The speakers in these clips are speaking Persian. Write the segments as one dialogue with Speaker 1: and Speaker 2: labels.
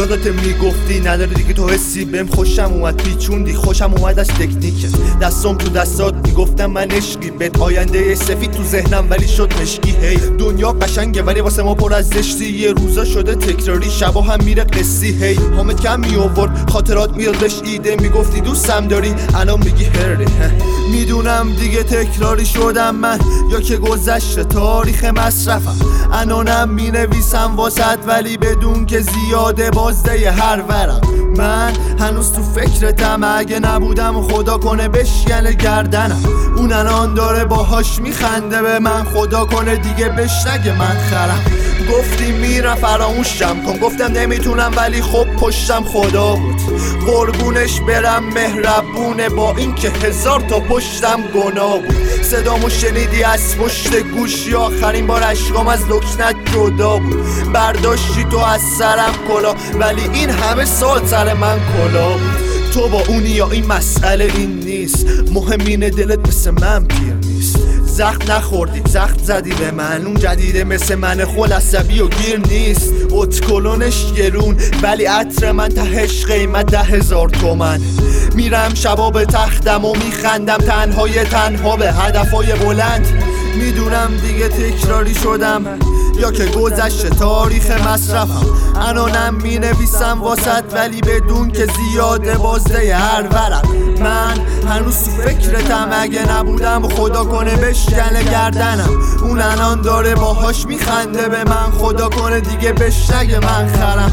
Speaker 1: یادت میگفتی نداری دیگه تو حسی بهم خوشم اومد پیچوندی خوشم اومد از تکنیکت دستم تو دستات میگفتم من عشقی بهت آینده سفید تو ذهنم ولی شد مشکی هی دنیا قشنگه ولی واسه ما پر از زشتی یه روزا شده تکراری شبا هم میره قصی هی حامد کم میآورد خاطرات میادش ایده میگفتی دوستم داری الان میگی هری میدونم دیگه تکراری شدم من یا که گذشته تاریخ مصرفم الانم مینویسم واسط ولی بدون که زیاده بازده هر ورم من هنوز تو فکرتم اگه نبودم خدا کنه بشکنه گردنم اون الان داره باهاش میخنده به من خدا کنه دیگه بشنگه من خرم گفتی میرم فراموشم کن گفتم نمیتونم ولی خب پشتم خدا بود قربونش برم مهربونه با این که 1000 تا پشتم گناه بود صدامو شنیدی از پشت گوشی آخرین بار اشکام از لکنت جدا بود برداشتی تو از سرم کلا ولی این همه سال سر من کلا بود تو با اونی یا این مسئله این نیست مهم اینه دلت مثل من پیر نیست زخم نخوردی زخم زدی به من اون جدیده مثل من خود عصبی و گیر نیست اتکلونش گرون ولی عطر من تهش قیمت 10,000 تومن میرم شبا به تختم و میخندم تنهای تنها به هدفهای بلند میدونم دیگه تکراری شدم یا که گذشته تاریخ مصرفم الانم مینویسم واسط ولی بدون که زیاده بازده هر ورم من هنوز تو فکرتم اگه نبودم خدا کنه بشکنه گردنم اون الان داره باهاش میخنده به من خدا کنه دیگه بشنگه من خرم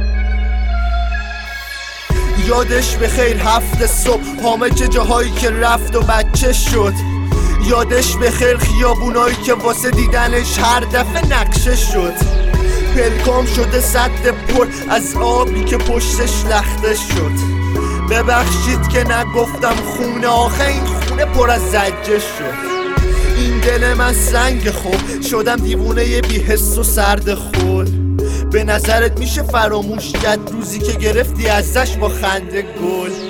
Speaker 1: یادش بخیر هفته صبح حامد چه جاهایی که رفت و بچه شد یادش بخیر خیابونایی که واسه دیدنش هر دفعه نقشه شد پلکام شده سد پر از آبی که پشتش لخته شد ببخشید که نگفتم خونه آخه این خونه پر از زجه شد این دل من سنگ خوب شدم دیوونه بی حس و سرد خول به نظرت میشه فراموش کرد روزی که گرفتی ازش با خنده گل